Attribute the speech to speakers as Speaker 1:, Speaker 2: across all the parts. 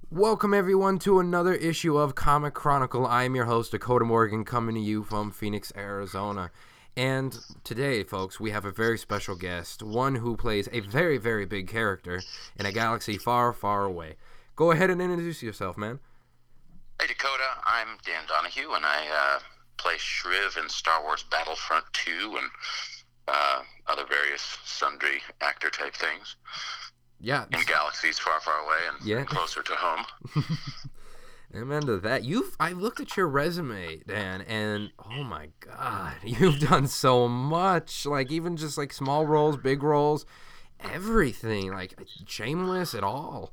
Speaker 1: Welcome everyone to another issue of Comic Chronicle. I'm your host, Dakota Morgan, coming to you from Phoenix, Arizona. And today, folks, we have a very special guest, one who plays a very, very big character in a galaxy far, far away. Go ahead and introduce yourself, man.
Speaker 2: Hey Dakota, I'm Dan Donahue, and I play Shriv in Star Wars Battlefront 2 and other various sundry actor-type things.
Speaker 1: Yeah.
Speaker 2: In galaxies far, far away and closer to home.
Speaker 1: Amen to that. I looked at your resume, Dan, and oh my God, you've done so much. Like, even just like small roles, big roles, everything. Like, Shameless at all.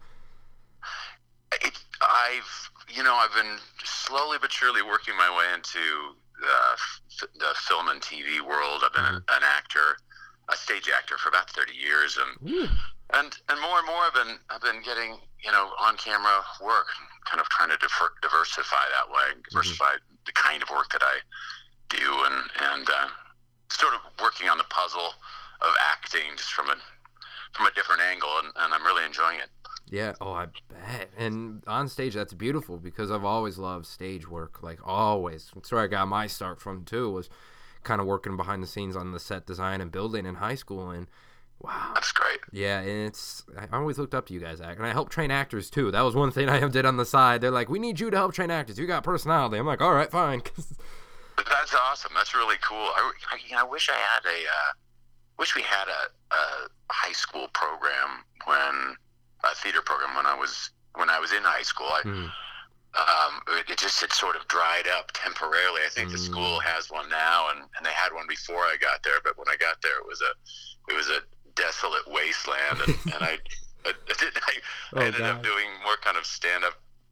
Speaker 2: I've been slowly but surely working my way into the film and TV world. I've been an actor, a stage actor for about 30 years, and more and more I've been getting on camera work, kind of trying to diversify that way, diversify the kind of work that I do, and sort of working on the puzzle of acting just from a different angle, and I'm really enjoying it.
Speaker 1: Yeah, I bet. And on stage, that's beautiful because I've always loved stage work, like always. That's where I got my start from, too, was kind of working behind the scenes on the set design and building in high school. And wow.
Speaker 2: That's great.
Speaker 1: Yeah, and I always looked up to you guys, and I helped train actors, too. That was one thing I did on the side. They're like, we need you to help train actors. You got personality. I'm like, all right, fine.
Speaker 2: That's awesome. That's really cool. I wish we had a high school program a theater program when I was in high school. It sort of dried up temporarily. I think the school has one now, and they had one before I got there. But when I got there, it was a desolate wasteland, and I ended up doing more kind of stand-up,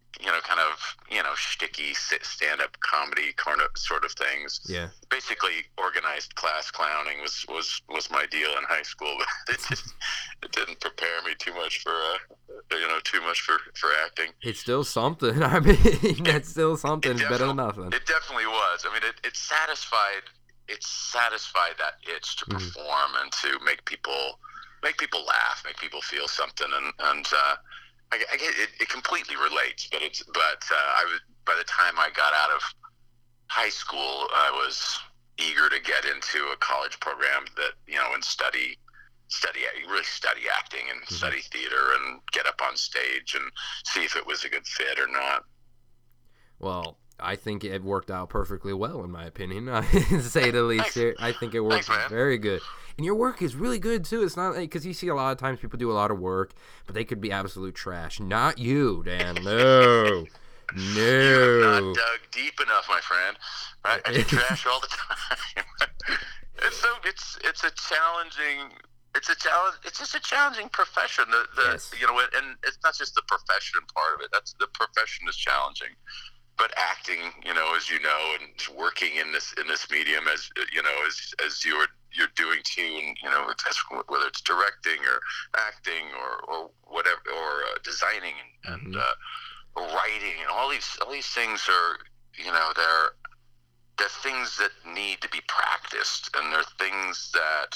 Speaker 2: shticky stand-up comedy sort of things.
Speaker 1: Yeah.
Speaker 2: Basically, organized class clowning was my deal in high school, but it didn't prepare me too much for acting.
Speaker 1: It's still something. I mean, that's still something. It's better than nothing.
Speaker 2: It definitely was. I mean, it satisfied that itch to perform and to make people laugh, make people feel something, and I get it completely relates. But by the time I got out of high school, I was eager to get into a college program that and study acting and study theater and get up on stage and see if it was a good fit or not.
Speaker 1: Well, I think it worked out perfectly well, in my opinion. To say the least. I think it worked very good. And your work is really good, too. It's not because you see a lot of times people do a lot of work, but they could be absolute trash. Not you, Dan. No.
Speaker 2: You have not dug deep enough, my friend. Right? I do trash all the time. It's a challenging. It's just a challenging profession.
Speaker 1: Yes.
Speaker 2: And it's not just the profession part of it. The profession is challenging. But acting, as you know, and working in this medium, as you're doing too, and whether it's directing or acting or whatever, or designing and writing, and all these things are, they're things that need to be practiced, and they're things that,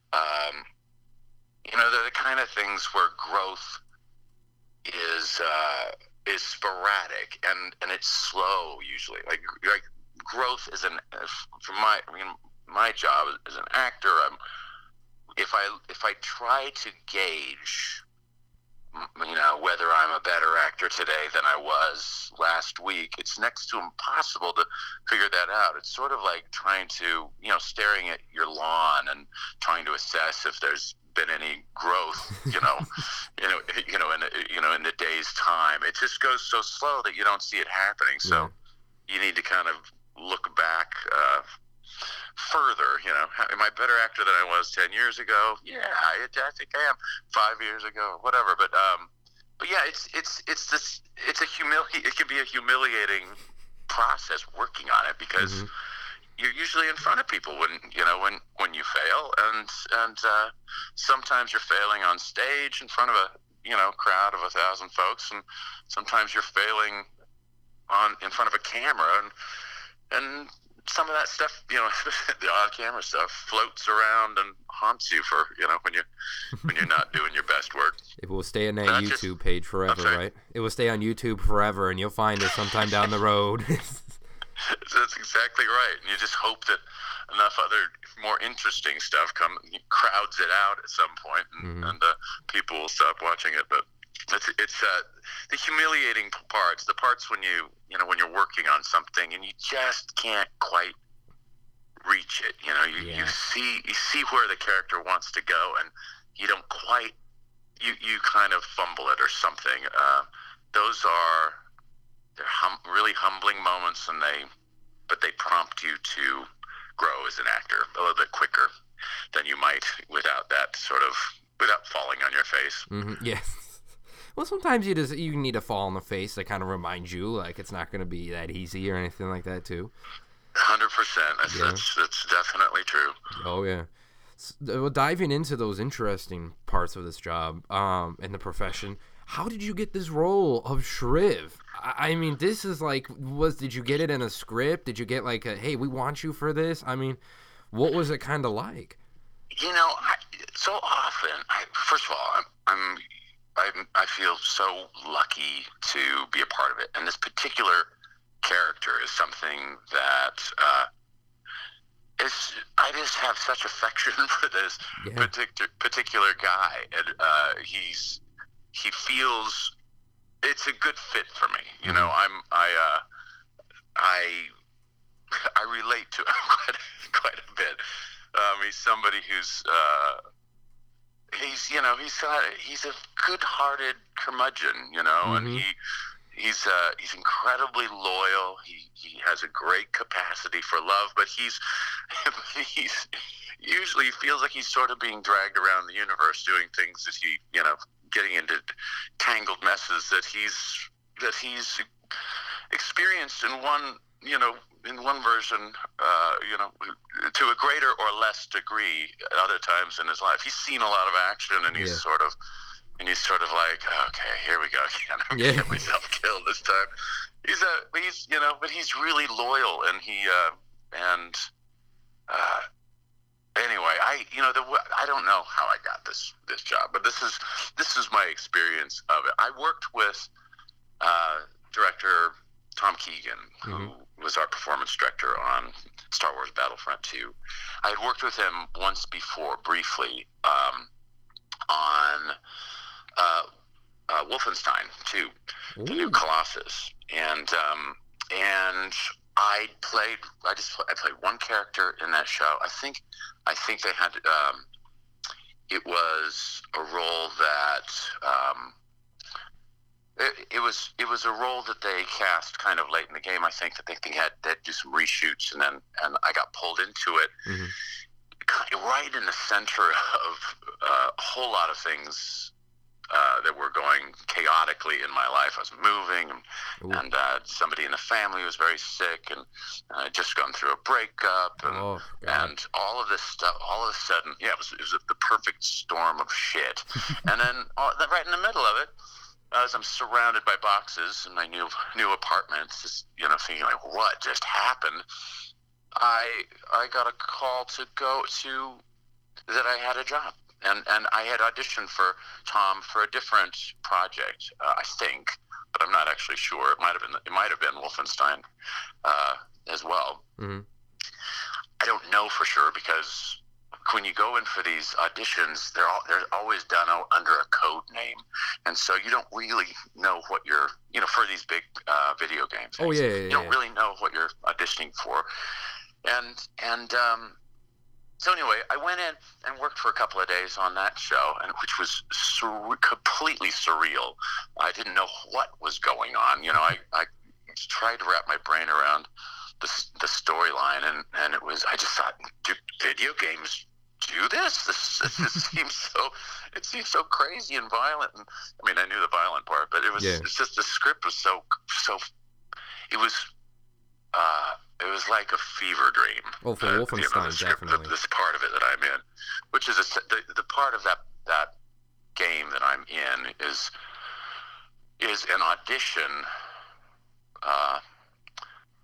Speaker 2: they're the kind of things where growth is sporadic and it's slow usually. Like growth is my job as an actor. If I try to gauge, whether I'm a better actor today than I was last week, it's next to impossible to figure that out. It's sort of like trying to, staring at your lawn and trying to assess if there's been any growth, in the day's time. It just goes so slow that you don't see it happening. So you need to kind of look back further. Am I a better actor than I was 10 years ago? Yeah, I think I am. 5 years ago, whatever. But yeah, it can be a humiliating process working on it, because you're usually in front of people when you fail, and sometimes you're failing on stage in front of a crowd of 1,000 folks, and sometimes you're failing in front of a camera, and some of that stuff, the on-camera stuff, floats around and haunts you for when you're not doing your best work.
Speaker 1: It will stay on that YouTube page forever, right? It will stay on YouTube forever, and you'll find it sometime down the road.
Speaker 2: That's exactly right. And you just hope that enough other more interesting stuff crowds it out at some point, and people will stop watching it. But it's the humiliating parts, the parts when when you're working on something and you just can't quite reach it. You see where the character wants to go, and you don't quite. You kind of fumble it or something. They're really humbling moments, but they prompt you to grow as an actor a little bit quicker than you might without falling on your face.
Speaker 1: Mm-hmm. Yes. Well, sometimes you need to fall on the face to kind of remind you, like, it's not going to be that easy or anything like that, too.
Speaker 2: 100%. That's definitely true.
Speaker 1: Oh, yeah. Well, diving into those interesting parts of this job and the profession, how did you get this role of Shriv? I mean, this is like, did you get it in a script? Did you get like hey, we want you for this? I mean, what was it kind of like?
Speaker 2: So often, first of all, I feel so lucky to be a part of it. And this particular character is something that I just have such affection for this particular guy, and he feels it's a good fit for me. I relate to him quite a bit. He's somebody who's he's a good-hearted curmudgeon, and he's incredibly loyal. He has a great capacity for love, but he's usually feels like he's sort of being dragged around the universe doing things that getting into tangled messes that he's experienced in one version, to a greater or less degree at other times in his life. He's seen a lot of action, and he's sort of like, okay, here we go again. I'm gonna get myself killed this time. But he's really loyal, and anyway, I don't know how I got this job, but this is my experience of it. I worked with director Tom Keegan, who was our performance director on Star Wars Battlefront 2. I had worked with him once before, briefly, on Wolfenstein 2, the new Colossus, and I played one character in that show. I think they had it was a role that it was a role that they cast kind of late in the game. I think that they had to do some reshoots, and I got pulled into it right in the center of a whole lot of things that were going chaotically in my life. I was moving, and somebody in the family was very sick, and I'd just gone through a breakup, and all of this stuff. All of a sudden, it was the perfect storm of shit. And then right in the middle of it, as I'm surrounded by boxes in my new apartments, just thinking like, what just happened? I got a call that I had a job. And I had auditioned for Tom for a different project, I think, but I'm not actually sure. It might have been Wolfenstein as well. Mm-hmm. I don't know for sure, because when you go in for these auditions, they're always done under a code name, and so you don't really know what you're for these big video games. You don't really know what you're auditioning for, and so anyway, I went in and worked for a couple of days on that show, which was completely surreal. I didn't know what was going on. I tried to wrap my brain around the storyline, and it was. I just thought, do video games do this? This seems so crazy and violent. And I mean, I knew the violent part, but it was. It's just the script was so. It was. It was like a fever dream.
Speaker 1: Oh, for Wolfenstein, definitely.
Speaker 2: This part of it that I'm in, which is the part of that game that I'm in is an audition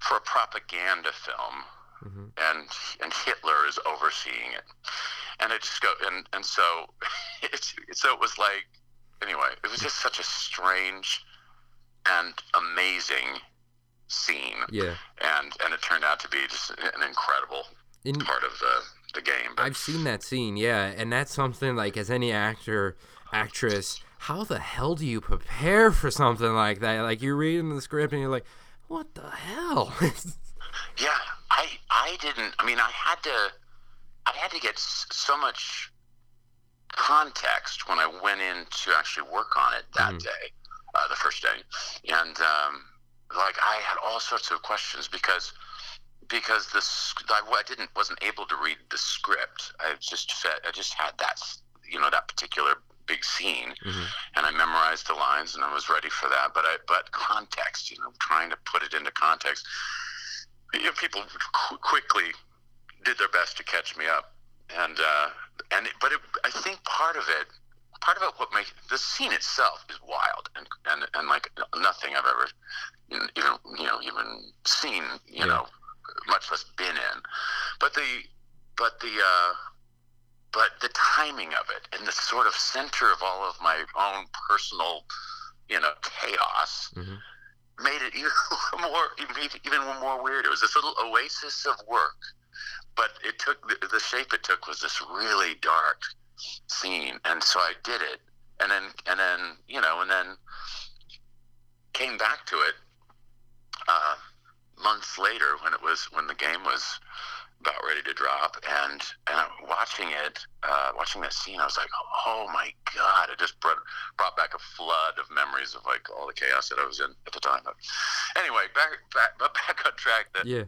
Speaker 2: for a propaganda film, and Hitler is overseeing it, and it just go and so so it was like, anyway, it was just such a strange and amazing scene, and it turned out to be just an incredible part of the game. But
Speaker 1: I've seen that scene, and that's something like, as any actor, actress, how the hell do you prepare for something like that? Like, you're reading the script and you're like, what the hell?
Speaker 2: Yeah, I didn't. I mean, I had to get so much context when I went in to actually work on it that day, the first day, and like, I had all sorts of questions because wasn't able to read the script. I just had that, that particular big scene, and I memorized the lines and I was ready for that. But context, trying to put it into context. People quickly did their best to catch me up, I think part of it, what makes the scene itself is wild and like nothing I've ever even seen, much less been in, but the timing of it and the sort of center of all of my own personal, chaos, made it even more weird. It was this little oasis of work, but it took the shape it took was this really dark scene, and so I did it, and then came back to it months later when the game was about ready to drop, and watching that scene, I was like, oh my God, it just brought back a flood of memories of like all the chaos that I was in at the time. But anyway, back on track.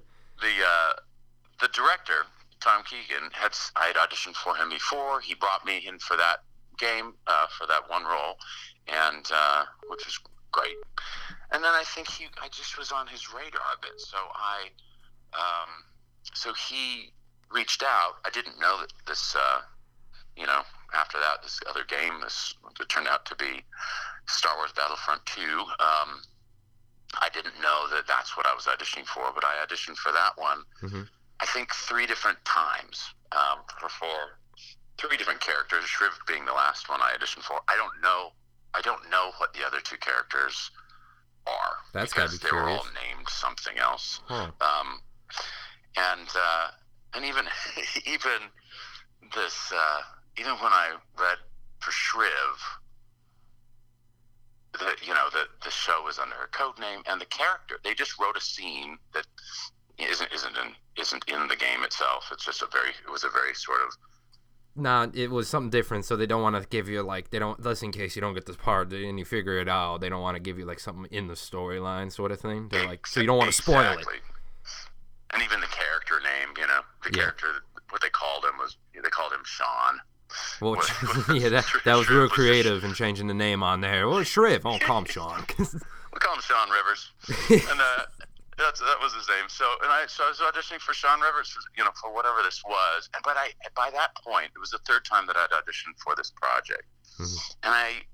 Speaker 2: The director, Tom Keegan, I had auditioned for him before. He brought me in for that game, for that one role, and which was great. And then I think I just was on his radar a bit, so he reached out. I didn't know that this, after that, this other game, it turned out to be Star Wars Battlefront 2. I didn't know that that's what I was auditioning for, but I auditioned for that one, I think 3 different times, for 3 different characters, Shriv being the last one I auditioned for. I don't know what the other 2 characters are.
Speaker 1: That's gotta be
Speaker 2: they
Speaker 1: curious.
Speaker 2: were all named something else.
Speaker 1: Huh.
Speaker 2: And even this, even when I read for Shriv, the show was under a code name, and the character, they just wrote a scene that isn't in the game itself. It's just it was a very sort of.
Speaker 1: Nah, it was something different, so they don't want to give you, like, just in case you don't get this part and you figure it out, they don't want to give you, like, something in the storyline sort of thing. They're like, so you don't want to spoil it.
Speaker 2: And even the character name, character, what they called him they called him Sean.
Speaker 1: Well, that was real creative in changing the name on there. Well, Shriv, I'll call him Sean.
Speaker 2: We call him Sean Rivers. And that was his name. So I was auditioning for Sean Rivers, for whatever this was. But by that point, it was the 3rd time that I'd auditioned for this project, and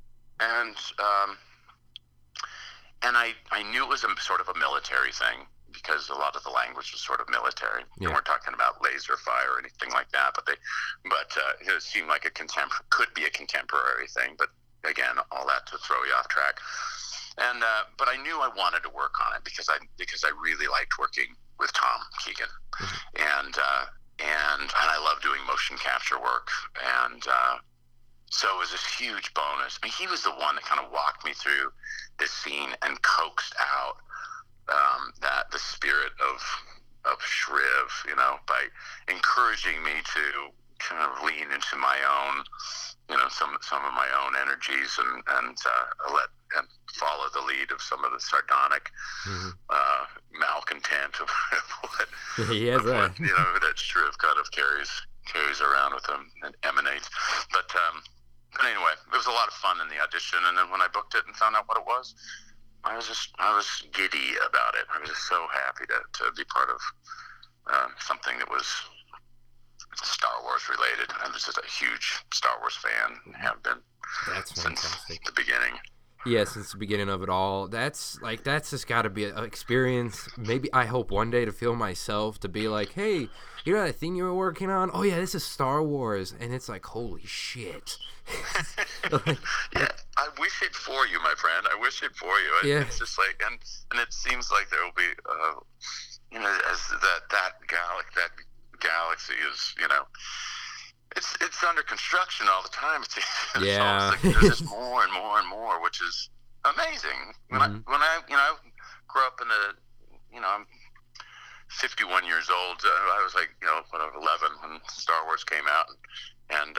Speaker 2: I knew it was a sort of a military thing, because a lot of the language was sort of military.
Speaker 1: Yeah.
Speaker 2: They weren't talking about laser fire or anything like that, but it seemed like could be a contemporary thing. But again, all that to throw you off track. And but I knew I wanted to work on it because I really liked working with Tom Keegan, and I love doing motion capture work, and so it was this huge bonus. I mean, he was the one that kind of walked me through this scene and coaxed out that the spirit of Shriv, by encouraging me to kind of lean into my own, some of my own energies and follow the lead of some of the sardonic malcontent of what that Shriv kind of carries around with him and emanates. But anyway, it was a lot of fun in the audition, and then when I booked it and found out what it was, I was giddy about it. I was just so happy to be part of something that was Star Wars related. I was just a huge Star Wars fan and have been
Speaker 1: That's
Speaker 2: since
Speaker 1: fantastic.
Speaker 2: the beginning.
Speaker 1: Yeah, since the beginning of it all. That's just got to be an experience. Maybe I hope one day to feel myself to be like, hey, you know that thing you were working on? Oh yeah, this is Star Wars, and it's like, holy shit.
Speaker 2: Yeah, I wish it for you, my friend. I wish it for you.
Speaker 1: Yeah.
Speaker 2: It's just like, and it seems like there will be, as that galaxy is, it's under construction all the time. It's
Speaker 1: Yeah.
Speaker 2: almost like there's just more and more and more, which is amazing. When I grew up in I'm 51 years old. I was like, when I was 11 when Star Wars came out, and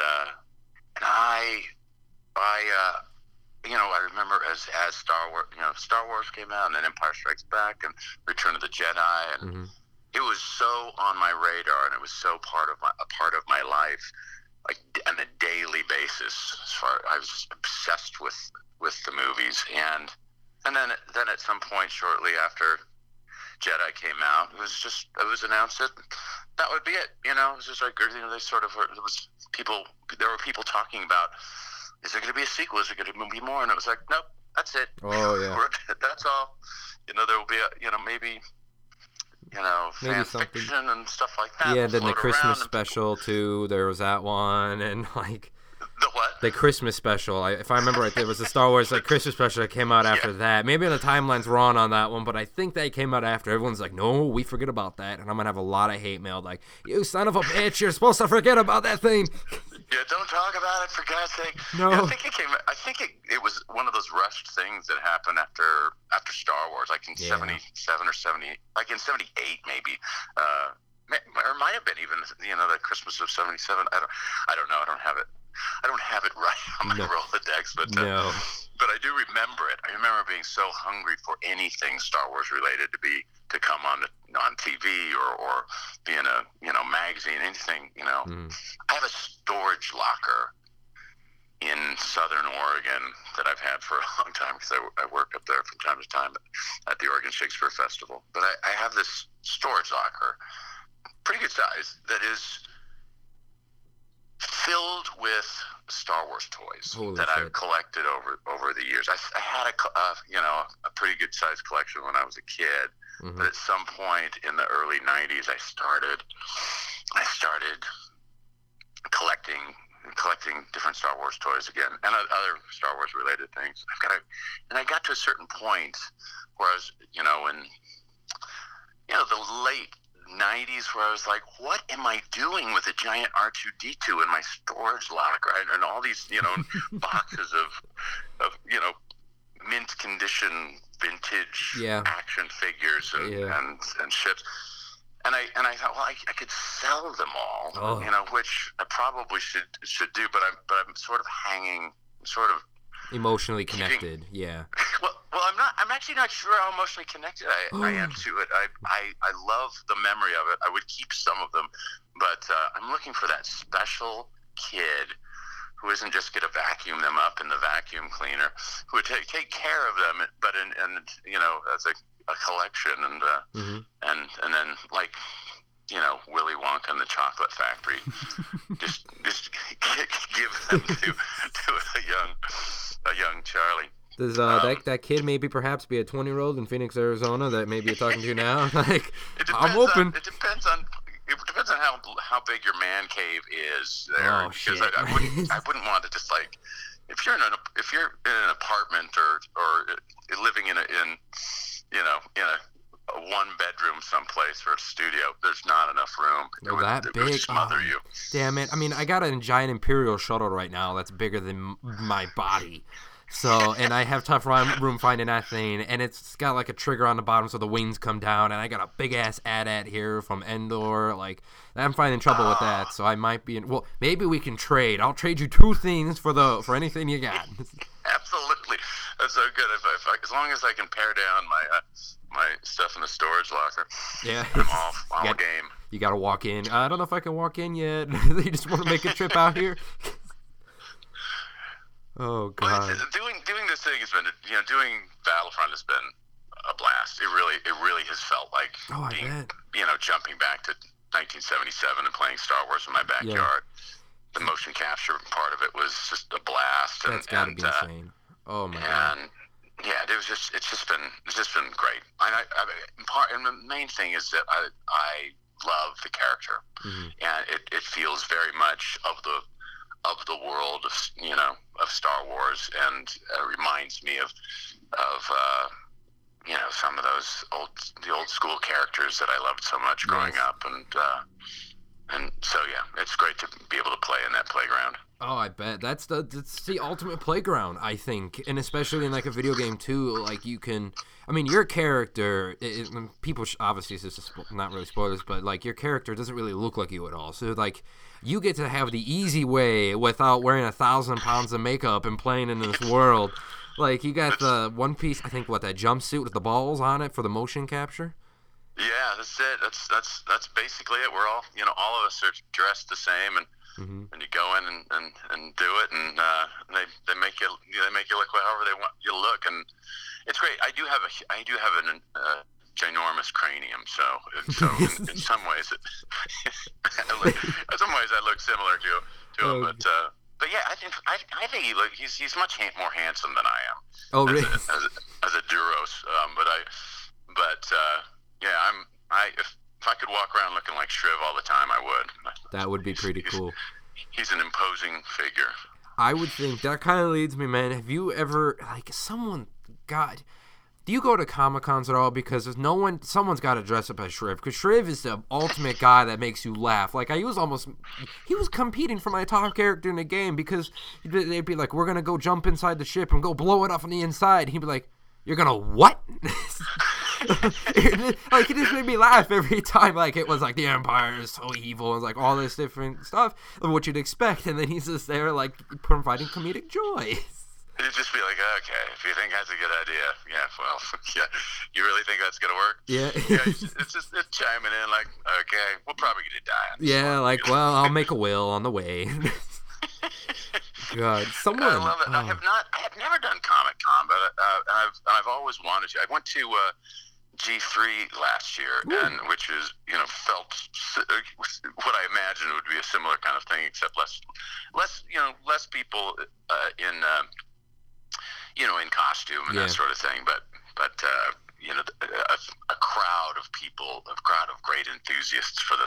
Speaker 2: I remember as Star Wars came out, and then Empire Strikes Back, and Return of the Jedi, and it was so on my radar, and it was so a part of my life, like on a daily basis. I was just obsessed with the movies, and then at some point shortly after Jedi came out, it was announced that would be it. It was just like, they sort of, there were people talking about, is there going to be a sequel? Is there going to be more? And it was like, nope, that's it.
Speaker 1: Oh yeah,
Speaker 2: that's all. There will be maybe fan
Speaker 1: something,
Speaker 2: fiction and stuff like that.
Speaker 1: Yeah, then the Christmas special too. There was that one, and like
Speaker 2: the what?
Speaker 1: The Christmas special. If I remember right, there was a Star Wars Christmas special that came out after that. Maybe the timeline's wrong on that one, but I think that came out after. Everyone's like, no, we forget about that, and I'm gonna have a lot of hate mail like, you son of a bitch, you're supposed to forget about that thing.
Speaker 2: Yeah, don't talk about it, for God's sake.
Speaker 1: No.
Speaker 2: Yeah, I think it was one of those rushed things that happened after Star Wars, like in 77 or 78, like in 78 maybe, or it might have been even the Christmas of 77. I don't know. I don't have it right on my Rolodex, but I do remember it. I remember being so hungry for anything Star Wars related to come on TV or be in a magazine, anything. I have a storage locker in Southern Oregon that I've had for a long time because I work up there from time to time at the Oregon Shakespeare Festival. But I have this storage locker, pretty good size, that is filled with Star Wars toys that I've collected over the years. I had a pretty good sized collection when I was a kid, but at some point in the early 90s, I started collecting different Star Wars toys again, and other Star Wars related things. And I got to a certain point where I was, in the late 90s, where I was like, what am I doing with a giant R2-D2 in my storage locker, right? And all these, boxes of mint condition vintage action figures and ships. And I thought, well, I could sell them all, which I probably should do, but I'm sort of hanging, sort of
Speaker 1: emotionally connected.
Speaker 2: Well, I'm actually not sure how emotionally connected I am to it. I love the memory of it. I would keep some of them, but I'm looking for that special kid who isn't just going to vacuum them up in the vacuum cleaner, who would take care of them, but as a collection, and then like Willy Wonka and the Chocolate Factory, just give them to a young Charlie.
Speaker 1: Does that kid maybe perhaps be a 20-year-old in Phoenix, Arizona that maybe you're talking to now? Like, I'm open.
Speaker 2: It depends on how big your man cave is there.
Speaker 1: Oh,
Speaker 2: because
Speaker 1: shit.
Speaker 2: I wouldn't want to just like, if you're in an apartment or living in a one bedroom someplace or a studio, there's not enough room. It would smother you.
Speaker 1: Damn it. I mean, I got a giant Imperial shuttle right now that's bigger than my body. So, and I have tough room finding that thing, and it's got like a trigger on the bottom so the wings come down, and I got a big ass AT-AT here from Endor. Like, I'm finding trouble with that, so I might be well, maybe we can trade. I'll trade you 2 things for anything you got.
Speaker 2: Absolutely. That's so good. If as long as I can pare down my stuff in the storage locker, I'm all game.
Speaker 1: You got to walk in. I don't know if I can walk in yet. You just want to make a trip out here? Oh God!
Speaker 2: Well, doing this thing has been, doing Battlefront has been a blast. It really has felt like jumping back to 1977 and playing Star Wars in my backyard. The motion capture part of it was just a blast.
Speaker 1: That's gotta be insane. Oh my god.
Speaker 2: And yeah, it's just been great. And the main thing is that I love the character,
Speaker 1: Mm-hmm.
Speaker 2: and it feels very much of the world of of Star Wars, and reminds me of some of the old school characters that I loved so much growing up, and so yeah, it's great to be able to play in that playground.
Speaker 1: Oh, I bet that's the ultimate playground, I think, and especially in like a video game too. Like you can, I mean, your character. People obviously it's just not really spoilers, but like your character doesn't really look like you at all. So like you get to have the easy way without wearing 1,000 pounds of makeup and playing in this world. Like you got the one piece, I think, that jumpsuit with the balls on it for the motion capture.
Speaker 2: Yeah, that's it. That's basically it. We're all of us are dressed the same, and and you go in and do it, and they make you look however they want you to look, and it's great. I do have an ginormous cranium, so in some ways I look similar to him, but yeah, I think he's much more handsome than I am.
Speaker 1: Oh, really?
Speaker 2: As a Duros, yeah, if I could walk around looking like Shriv all the time, I would.
Speaker 1: That would be pretty cool.
Speaker 2: He's an imposing figure.
Speaker 1: I would think that kind of leads me, man. Have you ever do you go to Comic-Cons at all? Because someone's got to dress up as Shriv. Because Shriv is the ultimate guy that makes you laugh. Like, he was competing for my top character in the game because they'd be like, we're going to go jump inside the ship and go blow it up on the inside. He'd be like, you're going to what? Like, it just made me laugh every time. Like, it was like, the Empire is so evil. And like, all this different stuff of what you'd expect. And then he's just there, like, providing comedic joy.
Speaker 2: You'd just be like, okay, if you think that's a good idea, yeah, well, yeah, you really think that's gonna work?
Speaker 1: Yeah.
Speaker 2: It's chiming in like, okay, we're probably gonna die.
Speaker 1: Yeah, like, well, I'll make a will on the way. God, someone.
Speaker 2: I love it. I have never done Comic-Con, but I've always wanted to. I went to G3 last year, and which is felt what I imagined would be a similar kind of thing, except less people in costume and that sort of thing, but a crowd of people, a crowd of great enthusiasts for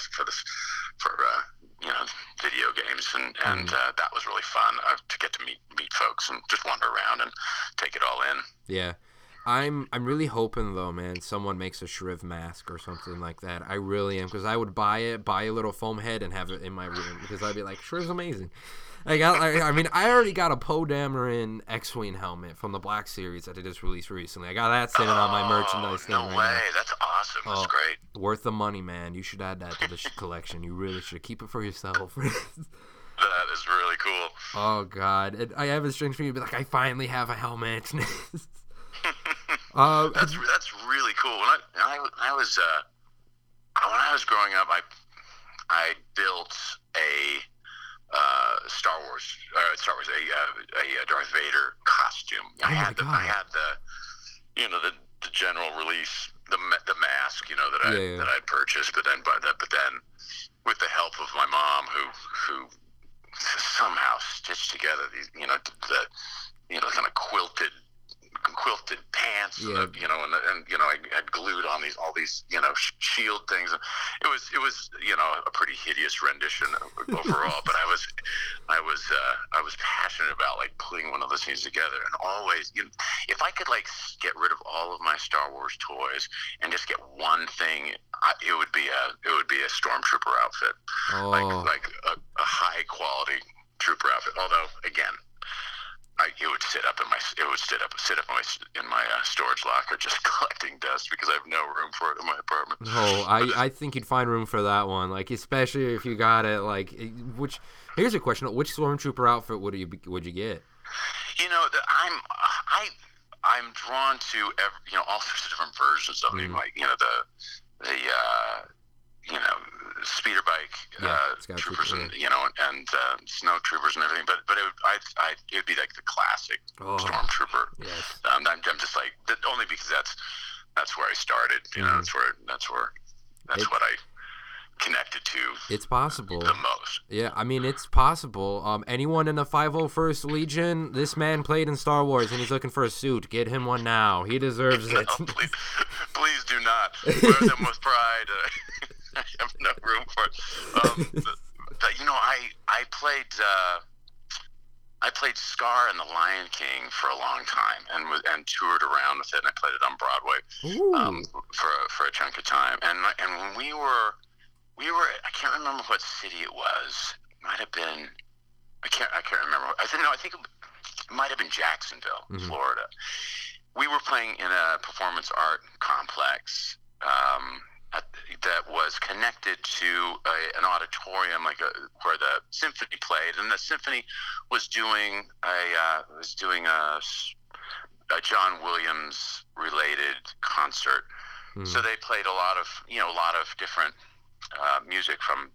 Speaker 2: video games, and that was really fun to get to meet folks and just wander around and take it all in.
Speaker 1: Yeah. I'm really hoping though, man, someone makes a Shriv mask or something like that. I really am, because I would buy a little foam head and have it in my room, because I'd be like, Shriv's amazing. I already got a Poe Dameron X-Wing helmet from the Black Series that they just released recently. I got that sitting on my merchandise thing right now.
Speaker 2: That's awesome. That's great.
Speaker 1: Worth the money, man. You should add that to the collection. You really should. Keep it for yourself.
Speaker 2: That is really cool.
Speaker 1: Oh, God. I have a strange feeling, but like, I finally have a helmet.
Speaker 2: That's really cool. When I was growing up, I built a a Darth Vader costume. I had the general release, the mask, that I purchased, but then with the help of my mom, who somehow stitched together these, kind of quilted pants, and I had glued on all these shield things. It was a pretty hideous rendition overall, but I was passionate about like putting one of those things together, and always, if I could like get rid of all of my Star Wars toys and just get one thing, it would be a stormtrooper outfit, like a high quality trooper outfit. Although again, it would sit up in my storage locker, just collecting dust, because I have no room for it in my apartment.
Speaker 1: Oh, I think you'd find room for that one, like especially if you got it. Like, here's a question: which stormtrooper outfit would you get?
Speaker 2: I'm drawn to all sorts of different versions of it. Like the speeder bike troopers, and snow troopers and everything, but it would be like the classic stormtrooper.
Speaker 1: Yes.
Speaker 2: I'm just like, only because that's where I started. That's what connected to
Speaker 1: It's possible.
Speaker 2: the most.
Speaker 1: Yeah, I mean, it's possible. Anyone in the 501st Legion, this man played in Star Wars, and he's looking for a suit. Get him one now. He deserves it.
Speaker 2: No, please do not. Wear them with pride. I have no room for it. But, you know, I played Scar in The Lion King for a long time, and toured around with it. And I played it on Broadway for a chunk of time. And when we were I can't remember what city it was. It might have been I can't remember. I think it might have been Jacksonville, Florida. We were playing in a performance art complex that was connected to an auditorium, where the symphony played, and the symphony was doing a John Williams related concert. So they played a lot of different music from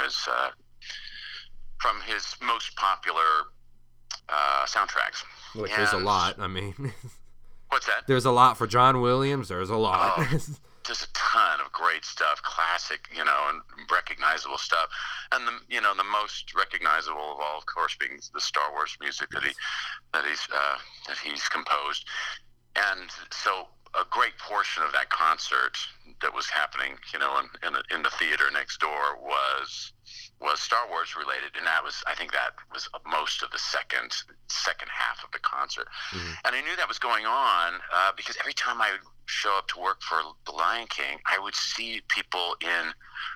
Speaker 2: his most popular soundtracks.
Speaker 1: Like, there's a lot. I mean,
Speaker 2: what's that?
Speaker 1: There's a lot for John Williams. There's a lot.
Speaker 2: Oh, there's a ton of great stuff, classic, and recognizable stuff. And the most recognizable of all, of course, being the Star Wars music that he's composed. And so a great portion of that concert that was happening, in the theater next door was Star Wars related, and I think that was most of the second half of the concert. And I knew that was going on because every time I would show up to work for The Lion King, I would see people in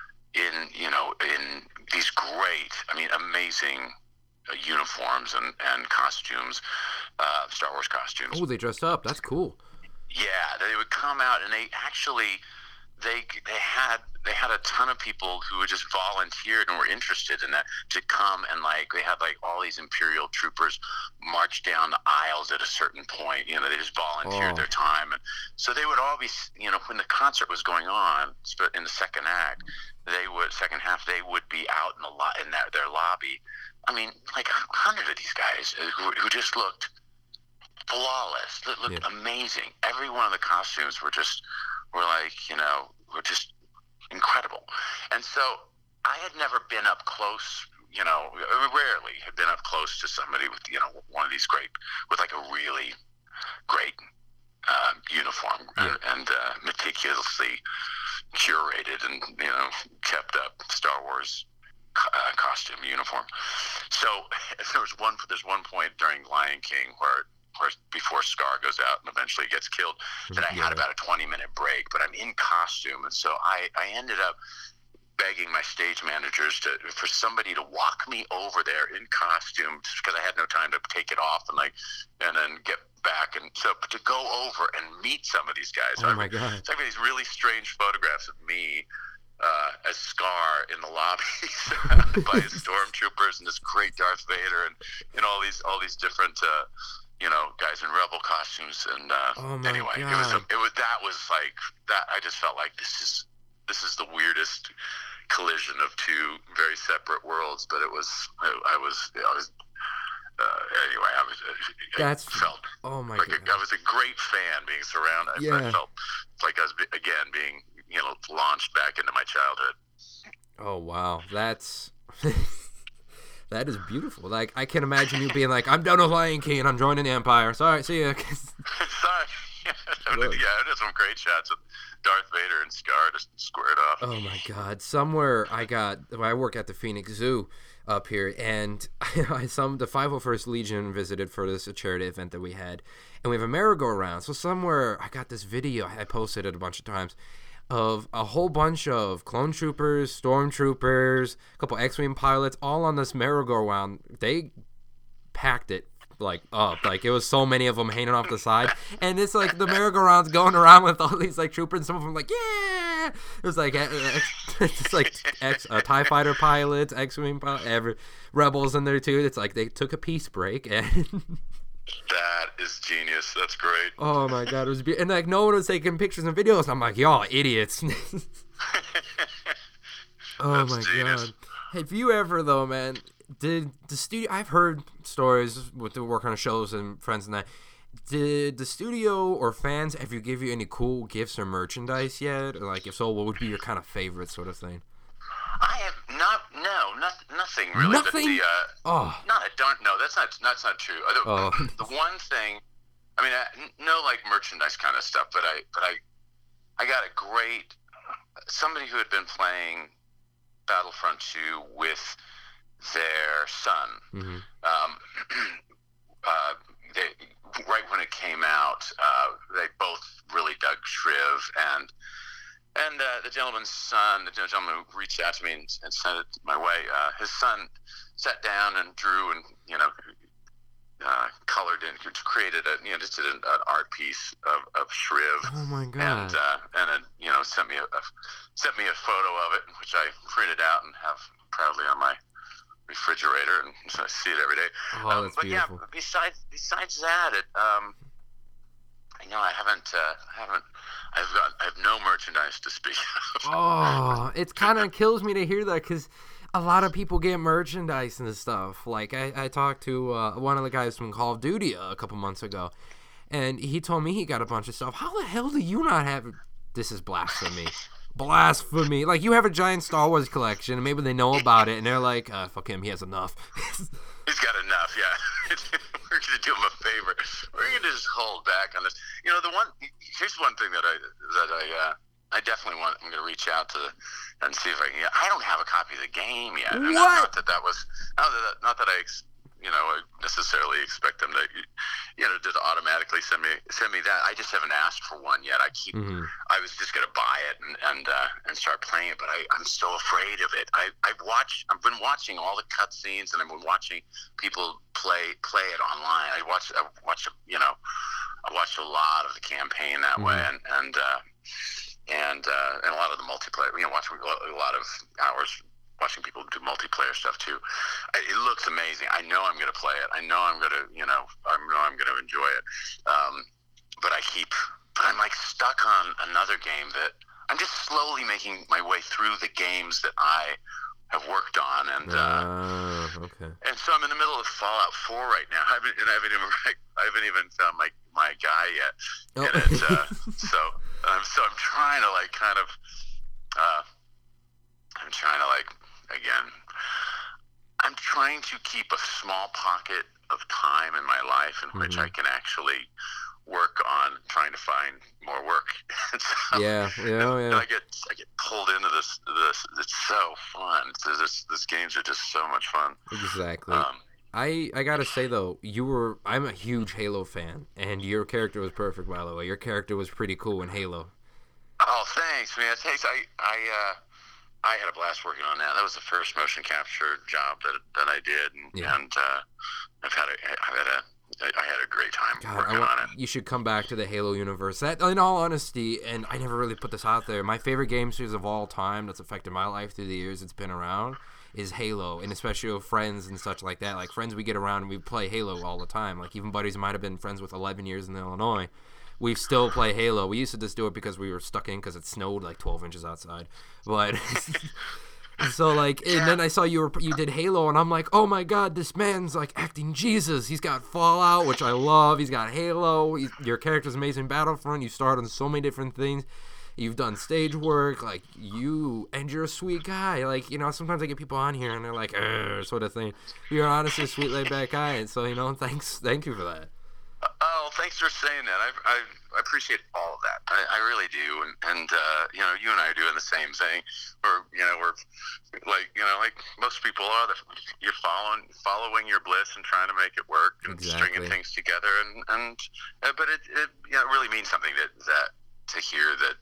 Speaker 2: these great, amazing uniforms and costumes, Star Wars costumes.
Speaker 1: Oh, they dressed up. That's cool.
Speaker 2: Yeah, they would come out, and they actually they had a ton of people who just volunteered and were interested in that to come, and they had all these Imperial troopers march down the aisles at a certain point. They just volunteered their time, and so they would all be, when the concert was going on in the second act, second half, they would be out in their lobby. 100 of these guys who just looked flawless, looked amazing. Every one of the costumes were just incredible. And so I had never been up close, rarely had been up close to somebody with, one of these with a really great uniform and meticulously curated and, kept up Star Wars costume uniform. So there's one point during Lion King where before Scar goes out and eventually gets killed, that I had about a 20-minute break, but I'm in costume, and so I ended up begging my stage managers for somebody to walk me over there in costume, because I had no time to take it off and then get back, and so to go over and meet some of these guys.
Speaker 1: Oh my God!
Speaker 2: It's these really strange photographs of me as Scar in the lobby surrounded by stormtroopers and this great Darth Vader and all these different guys in rebel costumes, and anyway,
Speaker 1: God.
Speaker 2: that was like that. I just felt like this is the weirdest collision of two very separate worlds, but it was I felt
Speaker 1: oh my
Speaker 2: like
Speaker 1: God.
Speaker 2: I was a great fan being surrounded.
Speaker 1: Yeah.
Speaker 2: I felt like I was again being launched back into my childhood.
Speaker 1: Oh wow, that's that is beautiful. I can imagine you being like, I'm done with Lion King and I'm joining the Empire. Sorry, see ya.
Speaker 2: Sorry. I did some great shots of Darth Vader and Scar just squared off.
Speaker 1: Oh my God! Somewhere I work at the Phoenix Zoo up here, and the 501st Legion visited for this charity event that we had, and we have a merry-go-round. So somewhere I got this video, I posted it a bunch of times, of a whole bunch of clone troopers, stormtroopers, a couple X-Wing pilots, all on this merry-go-round. They packed it up, it was so many of them hanging off the side, and it's the merry-go-round's going around with all these troopers, and some of them yeah, it was TIE fighter pilots, X-Wing pilots, rebels in there too. It's they took a peace break, and
Speaker 2: that is genius. That's great.
Speaker 1: Oh my God, it was and no one was taking pictures and videos. I'm like, y'all idiots. Oh my
Speaker 2: genius.
Speaker 1: God. Have you ever though, man? Did the studio? I've heard stories with the work on shows and friends and that. Did the studio or fans ever give you any cool gifts or merchandise yet? Or if so, what would be your kind of favorite sort of thing?
Speaker 2: nothing really.
Speaker 1: Nothing.
Speaker 2: I don't know. That's not true. The one thing, I mean, no like merchandise kind of stuff, but I got a great somebody who had been playing Battlefront 2 with their son.
Speaker 1: Mm-hmm.
Speaker 2: Right when it came out, they both really dug Shriv, and the gentleman who reached out to me and sent it my way, his son sat down and drew and colored and created just did an art piece of Shriv.
Speaker 1: Oh my god!
Speaker 2: And sent me a photo of it, which I printed out and have proudly on my refrigerator, and so I see it every day.
Speaker 1: Oh, that's
Speaker 2: but
Speaker 1: beautiful.
Speaker 2: Yeah, besides that, I have no merchandise to speak of.
Speaker 1: Oh, it kind of kills me to hear that, because a lot of people get merchandise and stuff. Like, I talked to one of the guys from Call of Duty a couple months ago, and he told me he got a bunch of stuff. How the hell do you not have it? This is blasphemy. Blasphemy. Like, you have a giant Star Wars collection, and maybe they know about it, and they're like, fuck him, he has enough.
Speaker 2: He's got enough, yeah. We're going to do him a favor. We're going to just hold back on this. Here's one thing that I definitely want. I'm going to reach out to and see if I can. I don't have a copy of the game yet.
Speaker 1: What?
Speaker 2: Not that I necessarily expect them to, just automatically send me that. I just haven't asked for one yet. I was just going to buy it and start playing it, but I'm so afraid of it. I've been watching all the cutscenes, and I've been watching people play it online. I watched a lot of the campaign that way, and a lot of the multiplayer. Watching a lot of hours watching people do multiplayer stuff too. It looks amazing. I know I'm going to play it. I know I'm going to, I'm going to enjoy it. But I'm like stuck on another game that I'm just slowly making my way through the games that I have worked on, and
Speaker 1: okay.
Speaker 2: And so I'm in the middle of Fallout 4 right now. I haven't even found my guy yet.
Speaker 1: Oh.
Speaker 2: And it's, so I'm trying to I'm trying to keep a small pocket of time in my life in which I can actually work on trying to find more work.
Speaker 1: Yeah.
Speaker 2: And I get pulled into this. It's so fun. This games are just so much fun.
Speaker 1: Exactly. I gotta say though, I'm a huge Halo fan, and your character was perfect, by the way. Your character was pretty cool in Halo.
Speaker 2: Oh, thanks, man. Thanks. I had a blast working on that. That was the first motion capture job that I did, and I had a great time working on it.
Speaker 1: You should come back to the Halo universe. That, in all honesty, and I never really put this out there, my favorite game series of all time that's affected my life through the years it's been around is Halo, and especially with friends and such like that. Like, friends, we get around and we play Halo all the time. Like, even buddies might have been friends with 11 years in Illinois. We still play Halo. We used to just do it because we were stuck in because it snowed like 12 inches outside. But so like, and then I saw you did Halo, and I'm like, oh my god, this man's like acting Jesus. He's got Fallout, which I love. He's got Halo. Your character's amazing. Battlefront. You starred on so many different things. You've done stage work, and you're a sweet guy. Like, sometimes I get people on here and they're like, sort of thing. You're honestly a sweet, laid back guy, and so thank you for that.
Speaker 2: Oh, thanks for saying that. I appreciate all of that. I really do, and you and I are doing the same thing. We're like most people are. You're following your bliss and trying to make it work and stringing things together, but it really means something to hear that.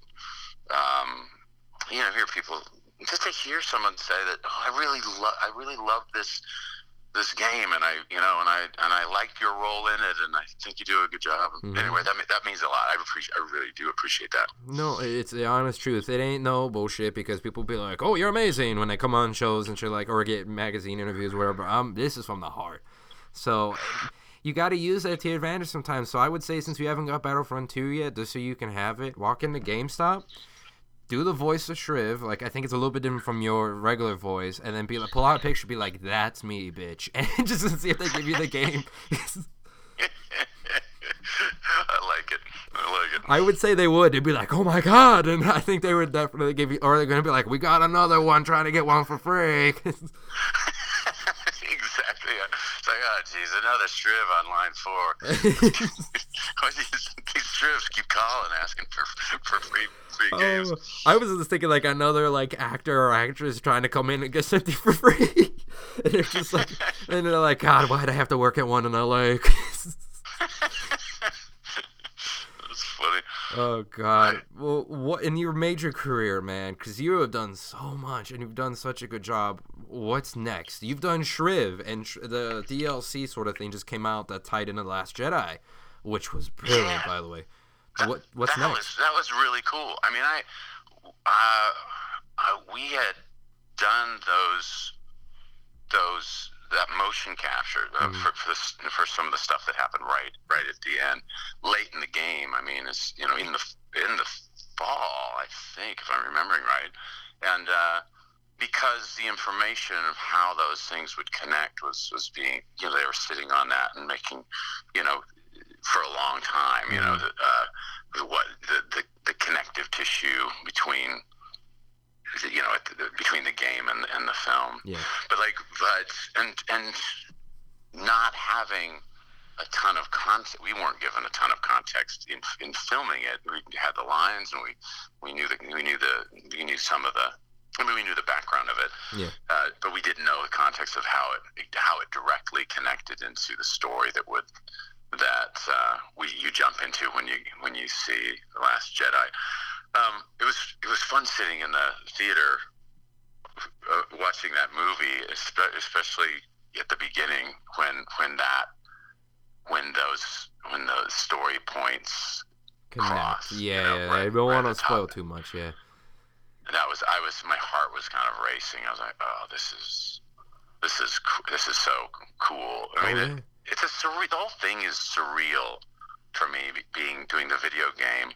Speaker 2: Hear people, just to hear someone say that, I really love this game, and I liked your role in it, and I think you do a good job. Anyway, that means a lot. I really do appreciate that.
Speaker 1: No, it's the honest truth. It ain't no bullshit, because people be like, "Oh, you're amazing" when they come on shows and shit, like, or get magazine interviews, or whatever. This is from the heart. So you got to use that to your advantage sometimes. So I would say, since you haven't got Battlefront 2 yet, just so you can have it, walk into GameStop, do the voice of Shriv. Like, I think it's a little bit different from your regular voice, and then pull out a picture, be like, "That's me, bitch," and just to see if they give you the game.
Speaker 2: I like it. like it.
Speaker 1: I would say they would. They'd be like, "Oh my god!" And I think they would definitely give you, or they're gonna be like, "We got another one, trying to get one for free."
Speaker 2: Exactly. Yeah. It's like, oh, geez, another Shriv on line 4. These Shrivs keep calling, asking for free games.
Speaker 1: I was just thinking like another like actor or actress trying to come in and get something for free, and they're just like, and they're like, "God, why'd I have to work at one in LA?"
Speaker 2: That's funny.
Speaker 1: Oh God! Well, what in your major career, man? Because you have done so much and you've done such a good job. What's next? You've done Shriv, and the DLC sort of thing just came out that tied into The Last Jedi, which was brilliant, by the way. What's next?
Speaker 2: That was really cool. I mean, we had done that motion capture for some of the stuff that happened right at the end, late in the game. I mean, it's in the fall, I think, if I'm remembering right, and because the information of how those things would connect was being, they were sitting on that and making, for a long time, the connective tissue between between the game and the film.
Speaker 1: Yeah.
Speaker 2: But not having a ton of context. We weren't given a ton of context in filming it. We had the lines, and we knew some of the. I mean, we knew the background of it.
Speaker 1: Yeah.
Speaker 2: But we didn't know the context of how it directly connected into the story that you jump into when you see The Last Jedi. It was fun sitting in the theater watching that movie, especially at the beginning when those story points cross.
Speaker 1: Yeah, I don't want to spoil too much. Yeah.
Speaker 2: And my heart was kind of racing. I was like, oh, this is so cool. I mean, it's the whole thing is surreal for me, doing the video game.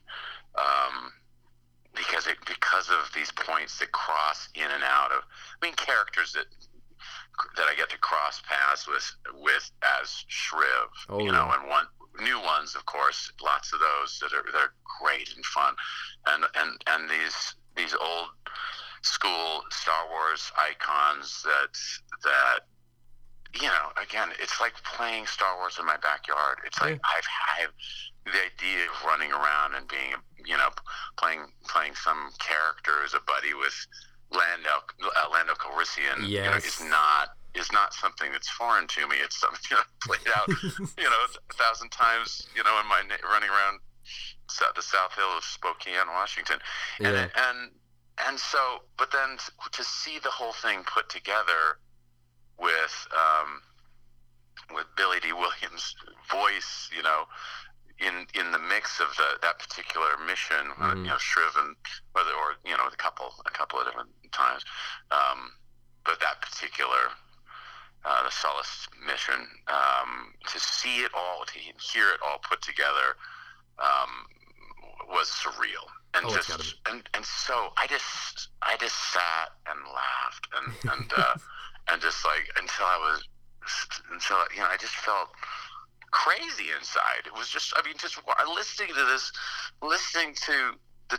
Speaker 2: Because of these points that cross in and out of, characters that I get to cross paths with as Shriv, and new ones, of course, lots of those that are great and fun, and these old school Star Wars icons that again, it's like playing Star Wars in my backyard. It's like I've the idea of running around and being, playing some character as a buddy with Lando Calrissian,
Speaker 1: yes.
Speaker 2: is not something that's foreign to me. It's something I've played out, 1,000 times, in my running around the South Hill of Spokane, Washington, and so, but then to see the whole thing put together with Billy D. Williams' voice, in the mix of that particular mission, Shriv and a couple of different times, but that particular the Sullust mission, to see it all, to hear it all put together, was surreal. And and so I just sat and laughed and just like until I just felt crazy inside. It was just listening to this, listening to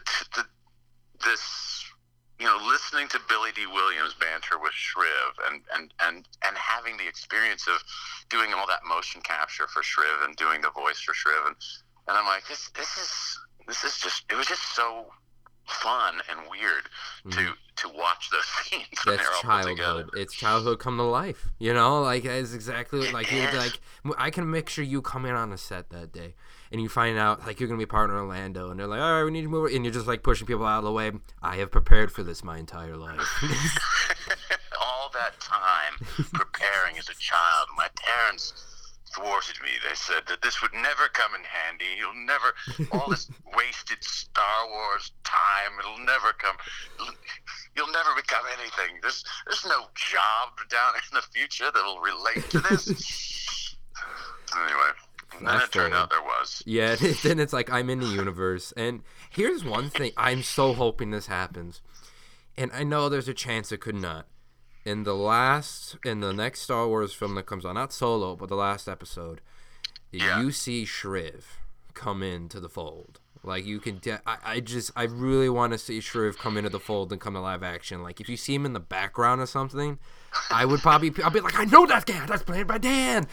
Speaker 2: listening to Billy D. Williams banter with Shriv and having the experience of doing all that motion capture for Shriv and doing the voice for Shriv, and I'm like, this is just, it was just so fun and weird to watch those scenes when they're all put together.
Speaker 1: It's childhood come to life, it's exactly like I can picture you coming on a set that day and you find out like you're gonna be partner Orlando and they're like, all right, we need to move, and you're just like pushing people out of the way. I have prepared for this my entire life.
Speaker 2: All that time preparing as a child, my parents thwarted me. They said that this would never come in handy. You'll never, all this wasted Star Wars time, it'll never come, you'll never become anything. There's no job down in the future that'll relate to this. Anyway, and then it turned out there was.
Speaker 1: Yeah, then it's like I'm in the universe. And here's one thing, I'm so hoping this happens. And I know there's a chance it could not. In the next Star Wars film that comes on, not Solo, but the last episode, you see Shriv come into the fold. Like you can, I really want to see Shriv come into the fold and come to live action. Like if you see him in the background or something, I'll be like, I know that guy. That's played by Dan.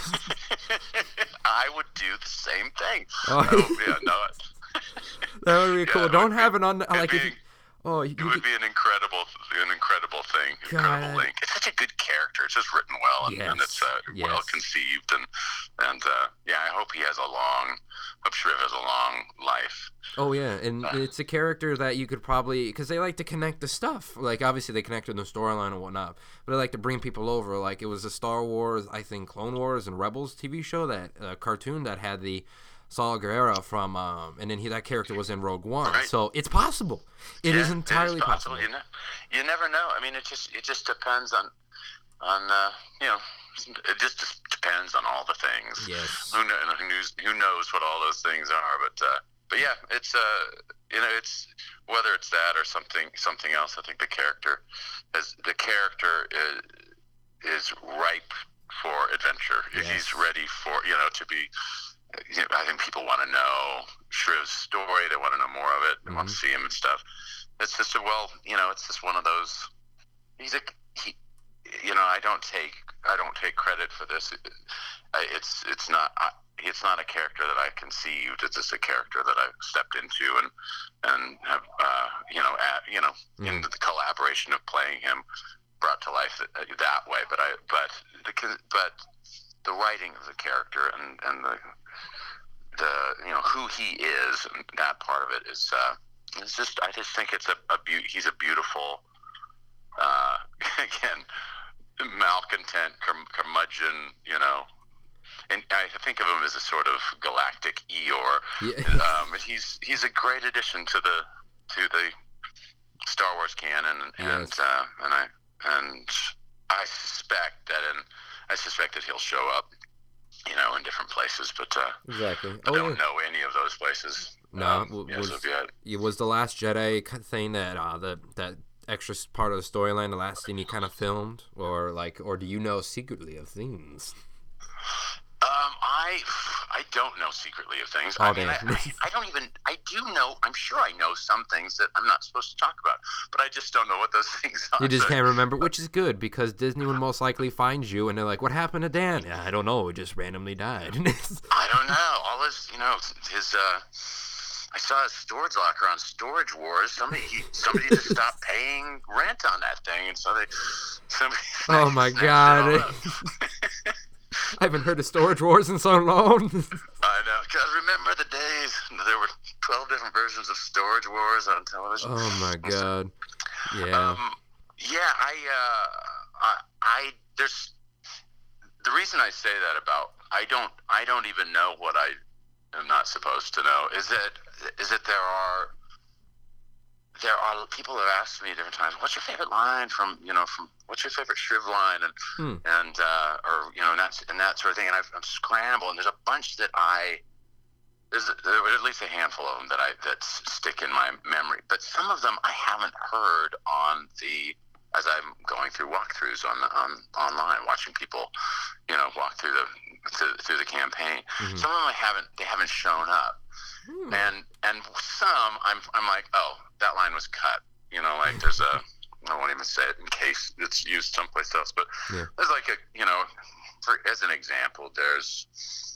Speaker 2: I would do the same thing.
Speaker 1: Oh,
Speaker 2: Yeah, no.
Speaker 1: That would be cool. Don't have it on like if you,
Speaker 2: it would be an incredible thing, incredible link. It's such a good character. It's just written well, and it's well conceived, and yeah, I hope he has Shriv has a long life.
Speaker 1: Oh yeah, and it's a character that you could probably, because they like to connect the stuff. Like obviously they connected the storyline and whatnot, but they like to bring people over. Like it was a Star Wars, I think Clone Wars and Rebels TV show, that cartoon that had the Saw Gerrera from, and then that character was in Rogue One.
Speaker 2: Right.
Speaker 1: So it's possible. It is entirely possible.
Speaker 2: You never know. I mean, it just depends on it just depends on all the things.
Speaker 1: Yes.
Speaker 2: Who knows what all those things are? But yeah, it's it's whether it's that or something else. I think the character is ripe for adventure. Yes. He's ready for to be. I think people want to know Shriv's story. They want to know more of it. They want to see him and stuff. It's just it's just one of those. I don't take credit for this. It's not a character that I conceived. It's just a character that I stepped into and have in the collaboration of playing him brought to life that way. But the writing of the character and the who he is, and that part of it is just, I just think it's he's a beautiful again, malcontent, curmudgeon, and I think of him as a sort of galactic Eeyore. Yeah. He's a great addition to the Star Wars canon, and I suspect that he'll show up, in different places, but
Speaker 1: exactly.
Speaker 2: I don't know any of those places.
Speaker 1: No, was the Last Jedi thing that that extra part of the storyline the last thing you kind of filmed, or do you know secretly of things?
Speaker 2: I don't know secretly of things.
Speaker 1: Oh,
Speaker 2: I mean, I don't even. I do know. I'm sure I know some things that I'm not supposed to talk about, but I just don't know what those things are.
Speaker 1: You just can't remember, which is good because Disney would most likely find you, and they're like, "What happened to Dan?" Yeah, I don't know. He just randomly died.
Speaker 2: I don't know. All his, his. I saw his storage locker on Storage Wars. Somebody just stopped paying rent on that thing, and so somebody.
Speaker 1: Oh my God. I haven't heard of Storage Wars in so long.
Speaker 2: I know. Because remember the days there were 12 different versions of Storage Wars on television.
Speaker 1: Oh my God. Yeah.
Speaker 2: There's the reason I say that about I don't even know what I am not supposed to know is that there are people have asked me at different times, what's your favorite line from what's your favorite Shriv line and that sort of thing, and I'm scrambled, and there's a bunch that there's at least a handful of them that stick in my memory, but some of them I haven't heard as I'm going through walkthroughs online, watching people walk through the campaign. Mm-hmm. Some of them they haven't shown up. And some I'm like, oh, that line was cut. There's I won't even say it in case it's used someplace else, but there's like as an example, there's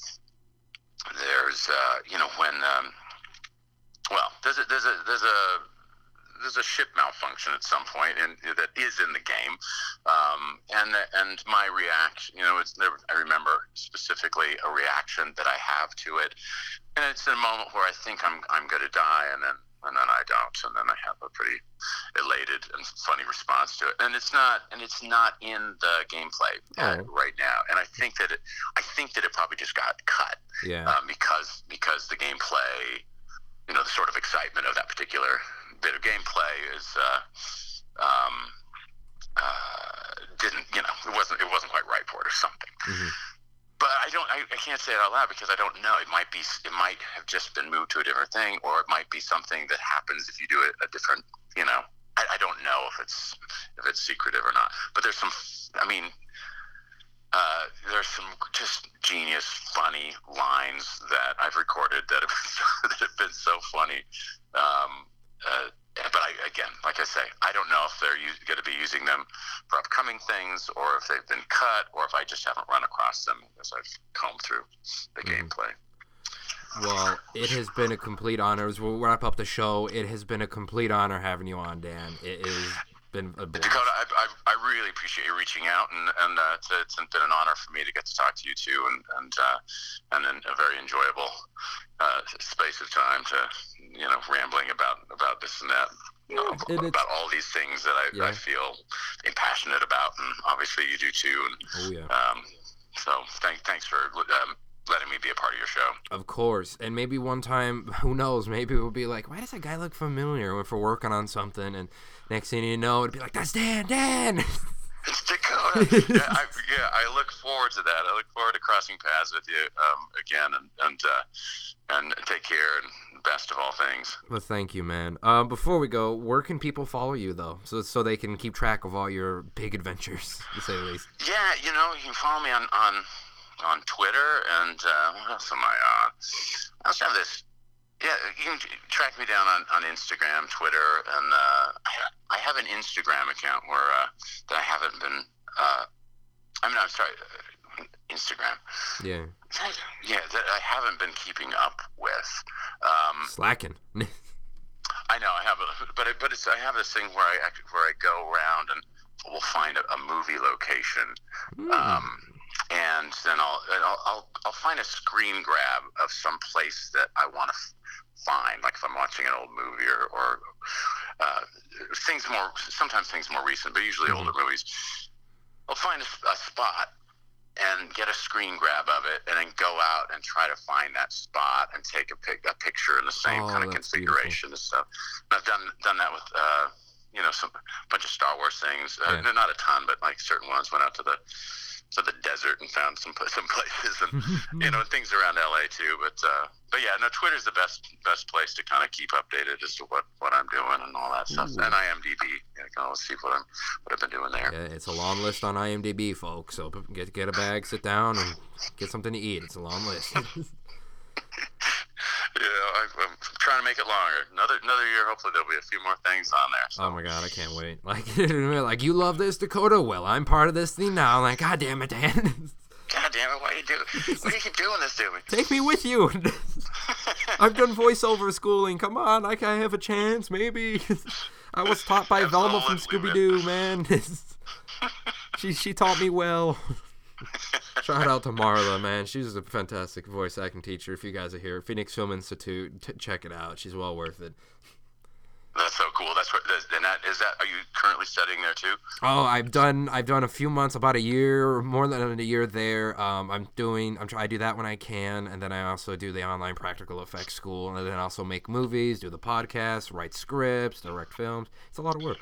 Speaker 2: when there's a ship malfunction at some point, and that is in the game, and my reaction, I remember specifically a reaction that I have to it, and it's in a moment where I think I'm going to die, and then I don't, and then I have a pretty elated and funny response to it, and it's not in the gameplay right now, and I think that it probably just got cut, because the gameplay, the sort of excitement of that particular bit of gameplay is it wasn't quite right for it or something. Mm-hmm. But I can't say it out loud because I don't know. It might have just been moved to a different thing, or it might be something that happens if you do it a different. I don't know if it's secretive or not. But there's some. I mean, There's some just genius, funny lines that I've recorded that have been so funny. But again, like I say, I don't know if they're going to be using them for upcoming things, or if they've been cut, or if I just haven't run across them as I've combed through the gameplay.
Speaker 1: Well, it has been a complete honor. As we'll wrap up the show, it has been a complete honor having you on, Dan. It has been a blast.
Speaker 2: Dakota, I really appreciate you reaching out, and it's been an honor for me to get to talk to you too, and in a very enjoyable space of time to rambling about this and that. About all these things that I feel passionate about, and obviously you do too. And, so thanks for letting me be a part of your show.
Speaker 1: Of course. And maybe one time, who knows, maybe we'll be like, why does that guy look familiar if we're working on something? And next thing you know, it'd be like, that's Dan!
Speaker 2: It's Dakota. I look forward to that. I look forward to crossing paths with you again, and take care, and best of all things.
Speaker 1: Well, thank you, man. Before we go, where can people follow you, though, so they can keep track of all your big adventures, to say the least?
Speaker 2: Yeah, you can follow me on Twitter, and what else am I on? I also have this. Yeah, you can track me down on Instagram, Twitter, and I have an Instagram account where that I haven't been. I'm sorry, Instagram.
Speaker 1: Yeah.
Speaker 2: Yeah, that I haven't been keeping up with.
Speaker 1: Slacking.
Speaker 2: I know I have, but it's I have this thing where I go around and we'll find a movie location. And then I'll find a screen grab of some place that I want to find, like if I'm watching an old movie or sometimes things more recent, but usually older movies. I'll find a spot and get a screen grab of it, and then go out and try to find that spot and take a picture in the same kind of configuration and stuff. And I've done that with some bunch of Star Wars things. Not a ton, but like certain ones. Went out to the desert and found some places, and things around LA too. But yeah, no, Twitter's the best place to kind of keep updated as to what I'm doing and all that stuff. And IMDb, you can always see what I've been doing there.
Speaker 1: Yeah, it's a long list on IMDb, folks. So get a bag, sit down, and get something to eat. It's a long list.
Speaker 2: Yeah, I'm trying to make it longer. Another year, hopefully there'll be a few more things on there. So.
Speaker 1: Oh my God, I can't wait. Like you love this, Dakota? Well, I'm part of this thing now. I'm like, God damn it, Dan.
Speaker 2: God damn it, why do you keep doing this to me?
Speaker 1: Take me with you. I've done voiceover schooling. Come on, I have a chance, maybe. I was taught by Velma from Scooby-Doo, man. She taught me well. Shout out to Marla, man. She's a fantastic voice acting teacher. If you guys are here, Phoenix Film Institute, check it out. She's well worth it.
Speaker 2: That's so cool. Are you currently studying there too?
Speaker 1: Oh, I've done a few months, about a year, more than a year there. I do that when I can, and then I also do the online practical effects school, and then I also make movies, do the podcast, write scripts, direct films. It's a lot of work.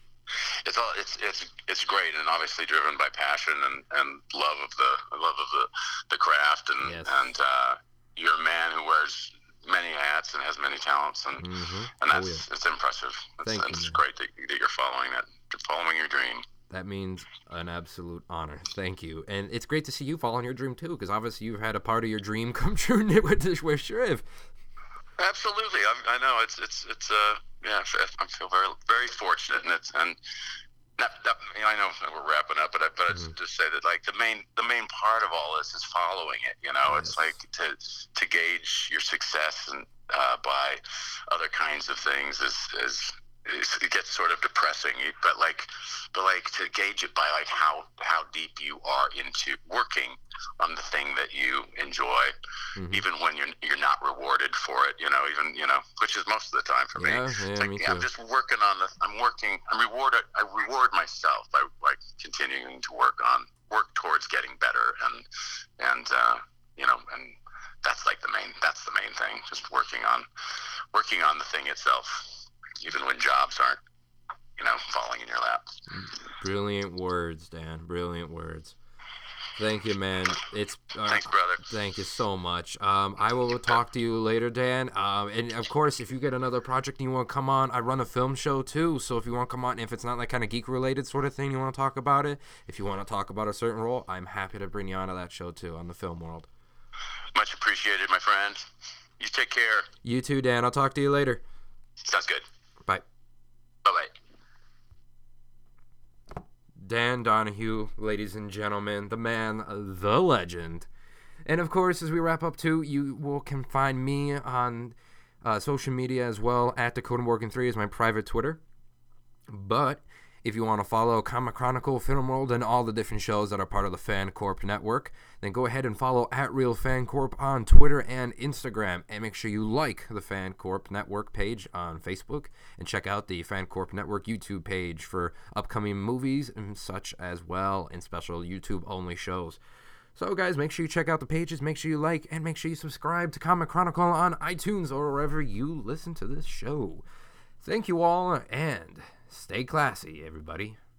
Speaker 2: It's great, and obviously driven by passion and love of the craft, and
Speaker 1: yes.
Speaker 2: And you're a man who wears many hats and has many talents, and that's it's impressive. It's great that you're following your dream.
Speaker 1: That means an absolute honor. Thank you, and it's great to see you following your dream too, because obviously you've had a part of your dream come true with Shriv.
Speaker 2: Absolutely, I know it's I feel very very fortunate, and I know we're wrapping up, but it's just say that like the main part of all this is following it. It's like to gauge your success and by other kinds of things is it gets sort of depressing, but to gauge it by like how deep you are into working on the thing that you enjoy, even when you're not rewarded for it, which is most of the time for me.
Speaker 1: Yeah, me too.
Speaker 2: I'm just working on I reward myself by continuing to work towards getting better, and that's the main thing, just working on the thing itself, even when jobs aren't, falling in your lap.
Speaker 1: Brilliant words, Dan. Brilliant words. Thank you, man. It's
Speaker 2: Thanks, brother.
Speaker 1: Thank you so much. I will talk to you later, Dan. And of course, if you get another project and you want to come on, I run a film show too. So if you want to come on, if it's not like kind of geek related sort of thing, you want to talk about it. If you want to talk about a certain role, I'm happy to bring you onto that show too on the film world.
Speaker 2: Much appreciated, my friend. You take care.
Speaker 1: You too, Dan. I'll talk to you later.
Speaker 2: Sounds good.
Speaker 1: Bye.
Speaker 2: Bye-bye.
Speaker 1: Dan Donahue, ladies and gentlemen, the man, the legend. And of course, as we wrap up too, can find me on social media as well at Dakota Morgan 3 is my private Twitter. But if you want to follow Comic Chronicle, Film World, and all the different shows that are part of the FanCorp network, then go ahead and follow @RealFanCorp on Twitter and Instagram. And make sure you like the FanCorp network page on Facebook. And check out the FanCorp network YouTube page for upcoming movies and such as well, and special YouTube-only shows. So, guys, make sure you check out the pages, make sure you like, and make sure you subscribe to Comic Chronicle on iTunes or wherever you listen to this show. Thank you all, and stay classy, everybody.